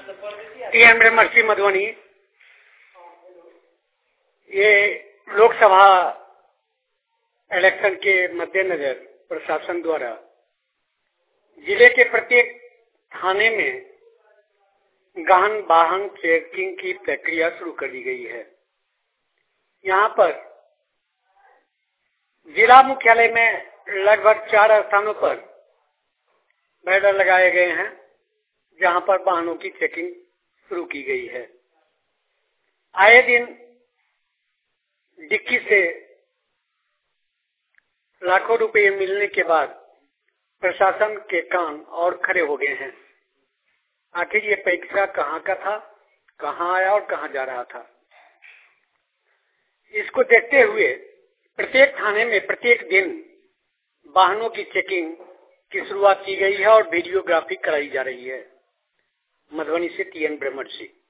TN ब्रह्मर्षि मधुबनी। ये Lok Sabha election के मद्देनजर प्रशासन द्वारा जिले के प्रत्येक थाने में गहन वाहन चेकिंग की प्रक्रिया शुरू कर दी गई है। यहाँ पर जिला मुख्यालय में लगभग 4 स्थानों पर बैनर लगाए गए हैं, जहां पर वाहनों की चेकिंग शुरू की गई है। आए दिन डिक्की से लाखों रुपए मिलने के बाद प्रशासन के कान और खड़े हो गए हैं। आखिर ये पैसा कहाँ का था, कहाँ आया और कहाँ जा रहा था। इसको देखते हुए प्रत्येक थाने में प्रत्येक दिन वाहनों की चेकिंग की शुरुआत की गई है और वीडियोग्राफी कराई जा रही है। मधुबनी से टीएन ब्रह्मर्षि।